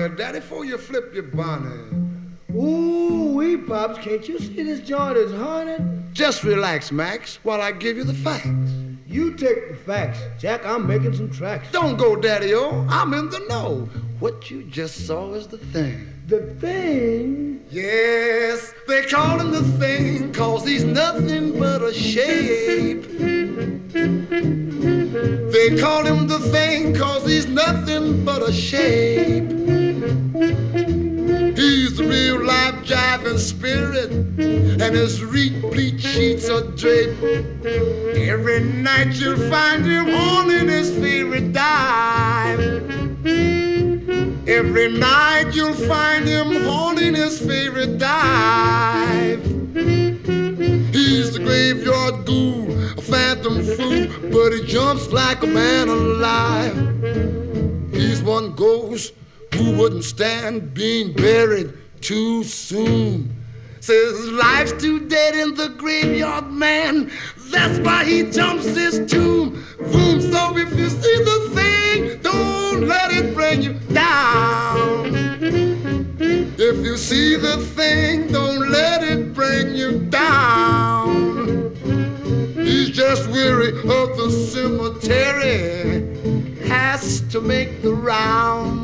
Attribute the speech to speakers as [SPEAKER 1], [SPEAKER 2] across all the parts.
[SPEAKER 1] there, Daddy, before you flip your bonnet.
[SPEAKER 2] Ooh-wee, Pops, can't you see this joint is haunted?
[SPEAKER 1] Just relax, Max, while I give you the facts.
[SPEAKER 2] You take the facts, Jack. I'm making some tracks.
[SPEAKER 1] Don't go, Daddy-o. I'm in the know. What you just saw is the thing.
[SPEAKER 2] The thing?
[SPEAKER 1] Yes, they call him the thing, 'cause he's nothing but a shape. They call him the thing, 'cause he's nothing but a shape. He's the real life jiving spirit, and his replete sheets are draped. Every night you'll find him haunting his favorite dive. Every night you'll find him haunting his favorite dive. He's the graveyard ghoul, a phantom fool, but he jumps like a man alive. He's one ghost who wouldn't stand being buried too soon. Says life's too dead in the graveyard, man. That's why he jumps his tomb. Boom, so if you see the thing, don't let it bring you down. If you see the thing, don't let it bring you down. He's just weary of the cemetery, has to make the round.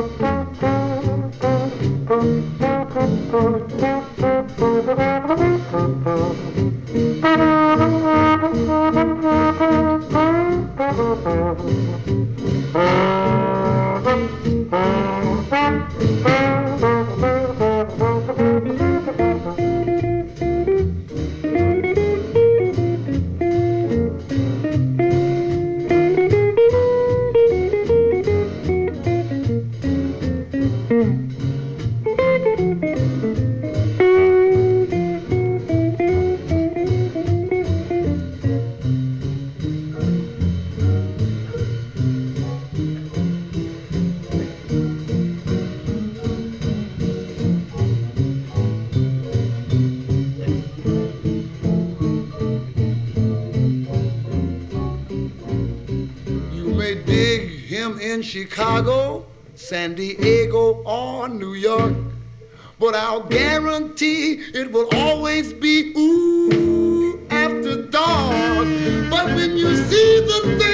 [SPEAKER 1] Chicago, San Diego, or New York, but I'll guarantee it will always be ooh after dark. But when you see the thing